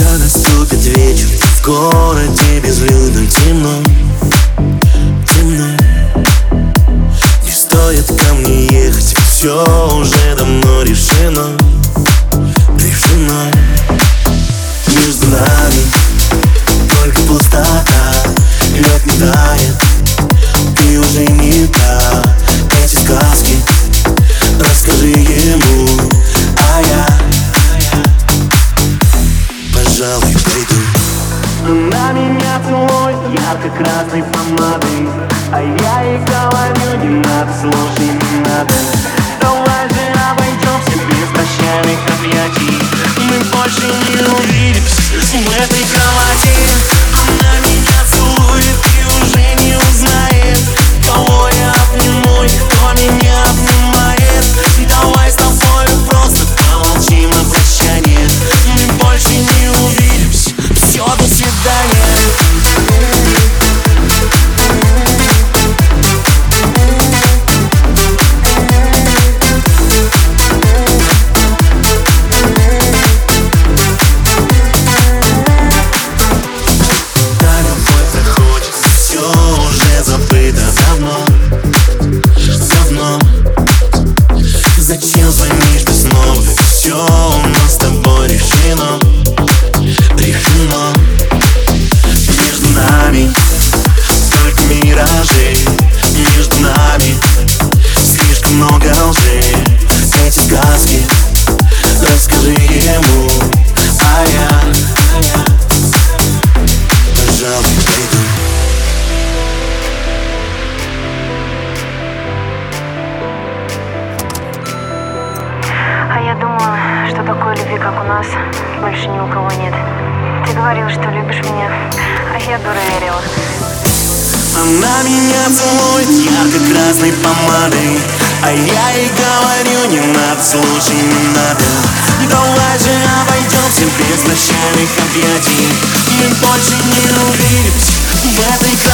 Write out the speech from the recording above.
Когда наступит вечер в городе безлюдно, темно, темно, не стоит ко мне ехать, все уже давно решено, решено. Между нами только пустота, лед не тает, ты уже не та. Эти сказки расскажи ему, а я, пожалуй, пойду. Она меня целует ярко-красной помадой, а я ей говорю: не надо, слушай, не надо. Давай же обойдемся без прощальных объятий. Мы больше не увидимся в этой кровати. Она меня целует и уже не узнает, кого я обниму и кто меня обнимает. Давай с тобой просто помолчим на прощание. Мы больше не увидимся, все, до свидания. Зачем звонишь ты снова? Все у нас с тобой решено, решено. Между нами столько миражей, между нами слишком много лжи. Эти сказки расскажи ему, а я, пожалуй, пойду. А я думала, что такой любви, как у нас, больше ни у кого нет. Ты говорил, что любишь меня, а я дура верила. Она меня целует ярко-красной помадой, а я ей говорю: не надо, слушай, не надо. Давай же обойдемся без прощальных объятий. Мы больше не увидимся в этой